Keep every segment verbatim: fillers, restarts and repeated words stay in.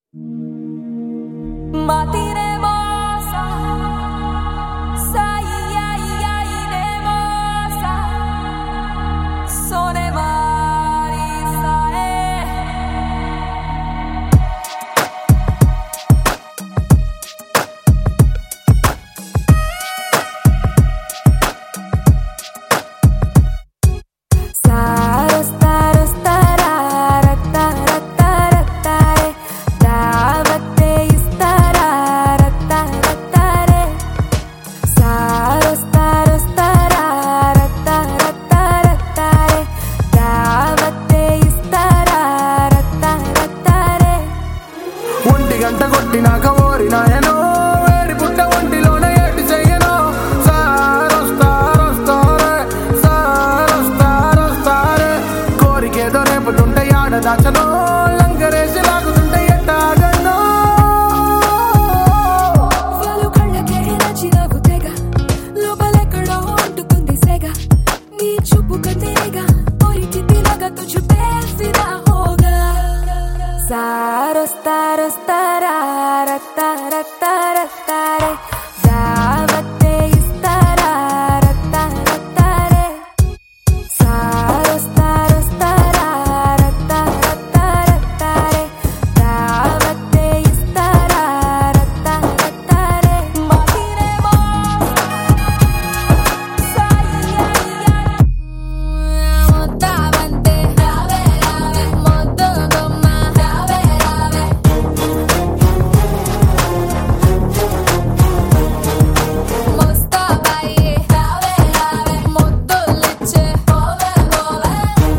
Matine mosa, sai ai ai ne mosa, sone mari sae. Saro staro stara ratta ratta ratta re davate istara ratta ratta re Saro staro stara ratta ratta ratta re davate istara ratta ratta re ఒంటి గంట కొట్టినాక ఓరినాయనో వేడి పుట్ట ఒంటిలోనే ఏటి చెయ్యనో సారొస్తారొస్తారే సారొస్తారొస్తారే కోరికేదో రేపుతుంటే ఆడ దాచనో లంకరేసి లాగుతుంటే ఎట్టాగనో వాళ్ళు కళ్ళకే నచ్చినవు తెగ లోపలెక్కడో అంటుకుంది సెగ నీ చూపు కందేగా పోరికి తినగా తుझ पे फिदा होगा Saro staro stara ratta ratta ratta re davate istara ratta ratta re Saro staro stara ratta ratta ratta re davate istara ratta ratta re Matine mosa sai ai ai montavante rave rave mondo gomma rave rave mosta vai rave rave mondo lecce ove ove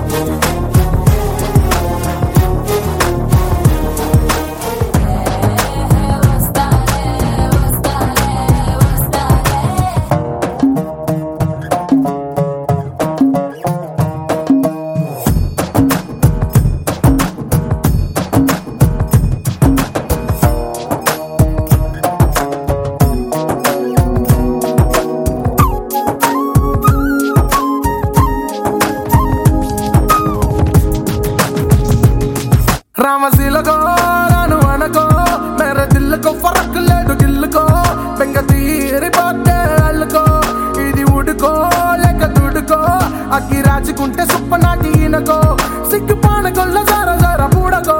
Ostare ostare ostare రామశీలకో రాను అనకో మేరే దిల్లుకో ఫరక్ లేదు గిల్లుకో బెంగ తీరిపోతే అల్లుకో ఇది ఉడుకో లేక దుడుకో అగ్గి రాజుకుంటే సుప్ప నాటి ఈనకో సిగ్గు పానకొల్ల జార జార పూడకో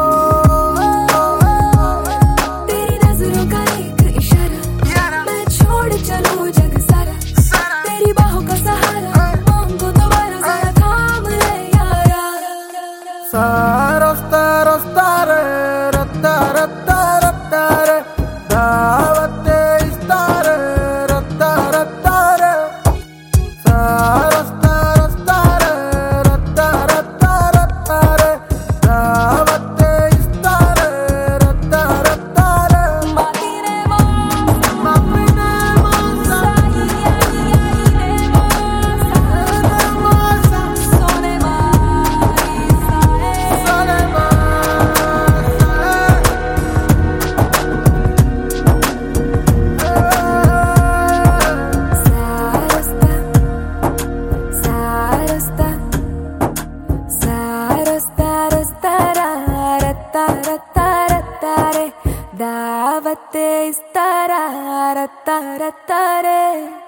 तेरी नजरों का एक इशारा मैं छोड़ चलूं जग सारा तेरी बाहों का सहारा मांगो दोबारा जरा थाम ले यारा సారొస్తారొస్తారే రత్త రత్త రత్తారే దావతే ఇస్తారే రత్త రత్తారే సారొస్తారొస్తారే రత్త రత్త రత్తారే దావతే ఇస్తారే రత్త రత్తారే Matine mosa మమ్మినే Mosa sai ai ai ne mosa Mosa sone mari sae సరే Sarosta, sarosta, sarosta, ratta, ratta, ratta, re davate istara ratta, ratta, re